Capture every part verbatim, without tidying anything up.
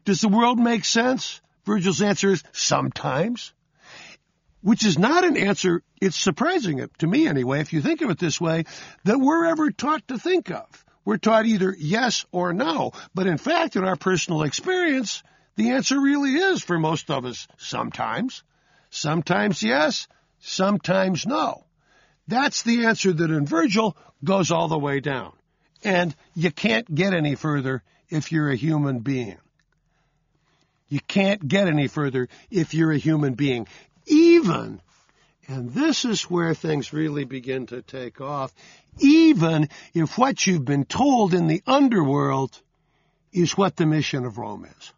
Does the world make sense? Virgil's answer is sometimes, which is not an answer, it's surprising, to me anyway, if you think of it this way, that we're ever taught to think of. We're taught either yes or no. But in fact, in our personal experience, the answer really is, for most of us, sometimes. Sometimes yes, sometimes no. That's the answer that in Virgil goes all the way down. And you can't get any further if you're a human being. You can't get any further if you're a human being. Even, and this is where things really begin to take off, even if what you've been told in the underworld is what the mission of Rome is.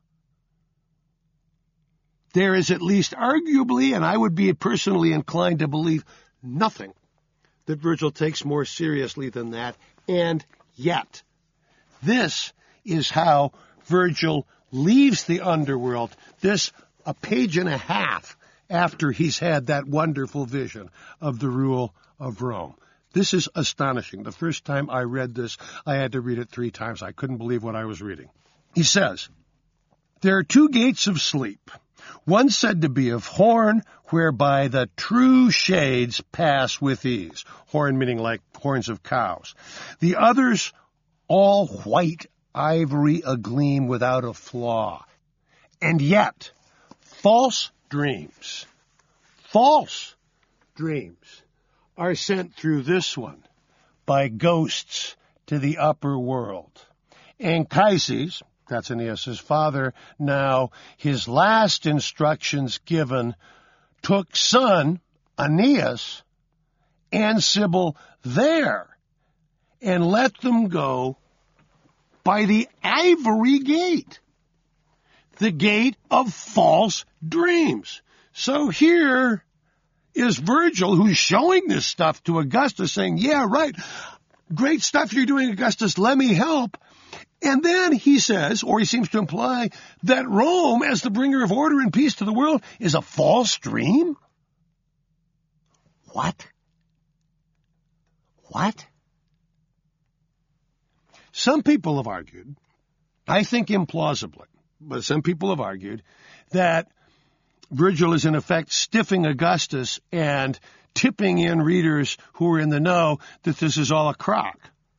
There is at least arguably, and I would be personally inclined to believe, nothing that Virgil takes more seriously than that. And yet, this is how Virgil leaves the underworld, this a page and a half after he's had that wonderful vision of the rule of Rome. This is astonishing. The first time I read this, I had to read it three times. I couldn't believe what I was reading. He says, there are two gates of sleep, one said to be of horn, whereby the true shades pass with ease. Horn meaning like horns of cows. The others all white ivory agleam without a flaw. And yet, false dreams, false dreams are sent through this one by ghosts to the upper world. Anchises, that's Aeneas' father, now his last instructions given, took son, Aeneas, and Sibyl there, and let them go by the ivory gate, the gate of false dreams. So here is Virgil, who's showing this stuff to Augustus, saying, yeah, right, great stuff you're doing, Augustus, let me help. And then he says, or he seems to imply, that Rome, as the bringer of order and peace to the world, is a false dream? What? What? Some people have argued, I think implausibly, but some people have argued that Virgil is in effect stiffing Augustus and tipping in readers who are in the know that this is all a crock.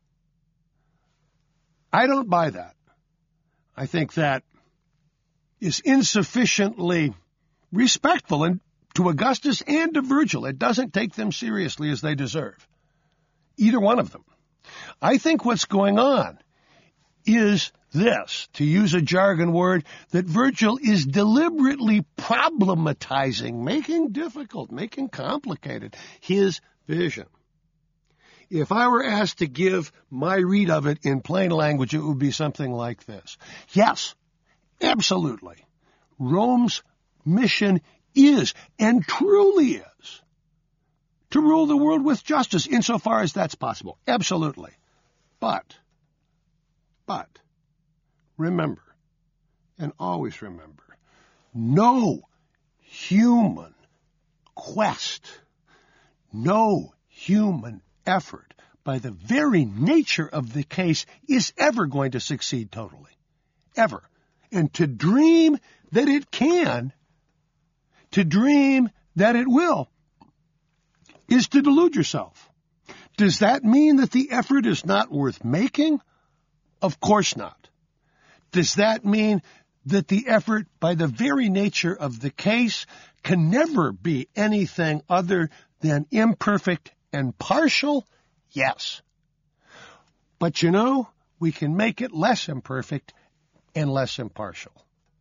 I don't buy that. I think that is insufficiently respectful and to Augustus and to Virgil. It doesn't take them seriously as they deserve. Either one of them. I think what's going on is this, to use a jargon word, that Virgil is deliberately problematizing, making difficult, making complicated his vision. If I were asked to give my read of it in plain language, it would be something like this. Yes, absolutely. Rome's mission is, and truly is, to rule the world with justice, insofar as that's possible. Absolutely. But, but, remember, and always remember, no human quest, no human effort, by the very nature of the case, is ever going to succeed totally. Ever. And to dream that it can, to dream that it will, is to delude yourself. Does that mean that the effort is not worth making? Of course not. Does that mean that the effort, by the very nature of the case, can never be anything other than imperfect and partial? Yes. But you know, we can make it less imperfect and less impartial.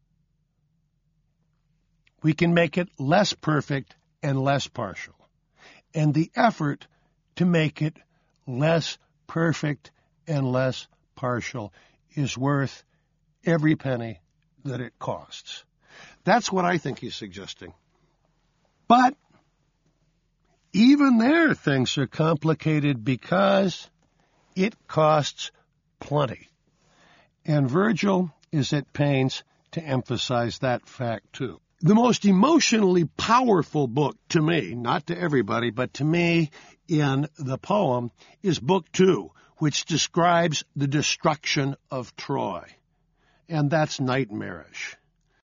We can make it less perfect and less partial. And the effort to make it less perfect and less partial is worth every penny that it costs. That's what I think he's suggesting. But even there, things are complicated because it costs plenty. And Virgil is at pains to emphasize that fact too. The most emotionally powerful book to me, not to everybody, but to me in the poem, is Book Two, which describes the destruction of Troy. and that's nightmarish.